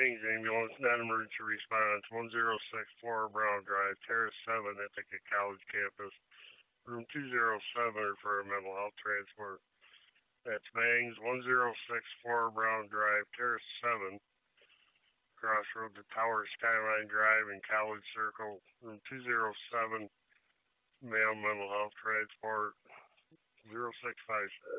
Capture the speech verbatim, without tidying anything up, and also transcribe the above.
Bangs Ambulance, non-emergency response, one zero six four Brown Drive, Terrace seven, Ithaca College Campus, room two zero seven for mental health transport. That's Bangs, one zero six four Brown Drive, Terrace seven, crossroads of Tower Skyline Drive and College Circle, room two zero seven, male mental health transport, zero six five.